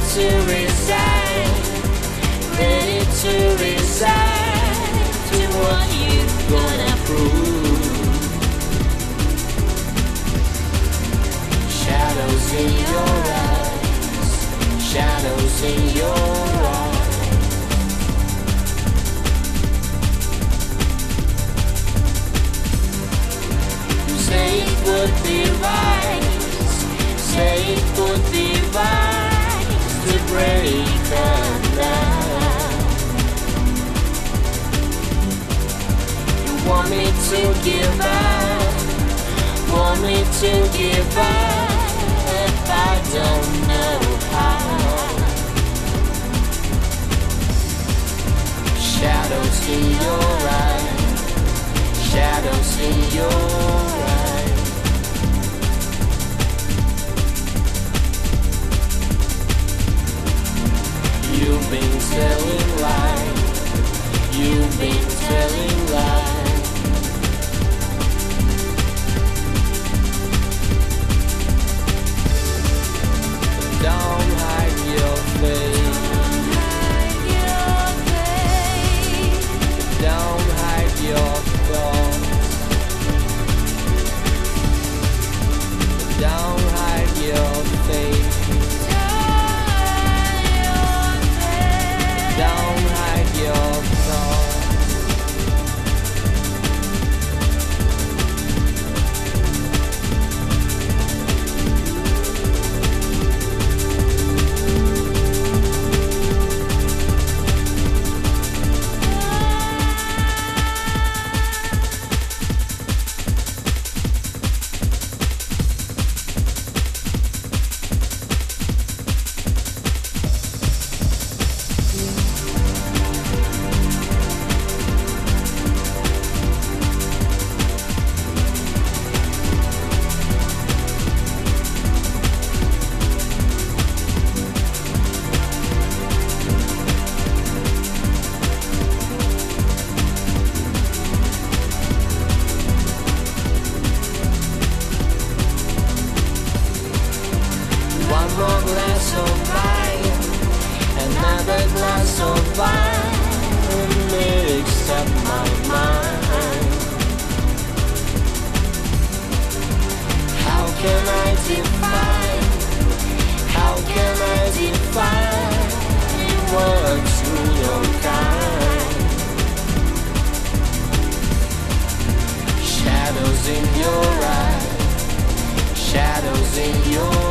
to resign, ready to resign to what you're gonna prove. Shadows in your eyes, shadows in your eyes. Say it would be right, say it would be right to break us down. You want me to give up, want me to give up, I don't know how. Shadows in your eyes, shadows in your eyes. You've been telling lies, you've been telling lies. Don't hide your face, don't hide your thoughts, don't hide your face, don't hide your thoughts. One more glass of wine, another glass of wine mixed up my mind. How can I define, how can I define what's through your kind? Shadows in your eyes, shadows in your